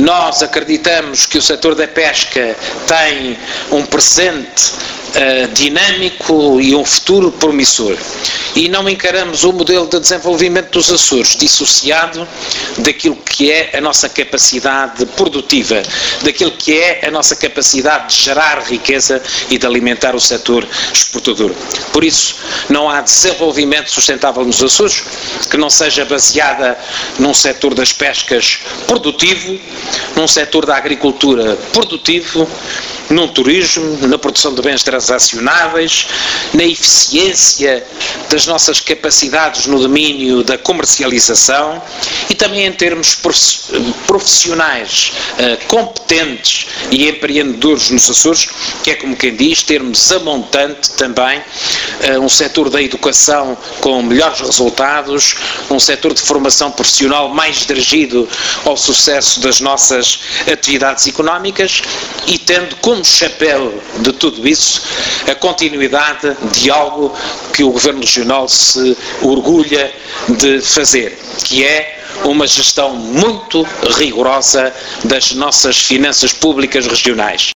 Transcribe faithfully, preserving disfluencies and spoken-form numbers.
Nós acreditamos que o setor da pesca tem um presente uh, dinâmico e um futuro promissor. E não encaramos o modelo de desenvolvimento dos Açores dissociado daquilo que é a nossa capacidade produtiva, daquilo que é a nossa capacidade de gerar riqueza e de alimentar o setor exportador. Por isso, não há desenvolvimento sustentável nos Açores que não seja baseada num setor das pescas produtivo, num setor da agricultura produtivo, num turismo, na produção de bens transacionáveis, na eficiência das nossas capacidades no domínio da comercialização e também em termos profissionais uh, competentes e empreendedores nos Açores, que é como quem diz, termos a montante também uh, um setor da educação com melhores resultados, um setor de formação profissional mais dirigido ao sucesso das nossas atividades económicas e tendo como chapéu de tudo isso a continuidade de algo que o Governo Regional se orgulha de fazer, que é uma gestão muito rigorosa das nossas finanças públicas regionais.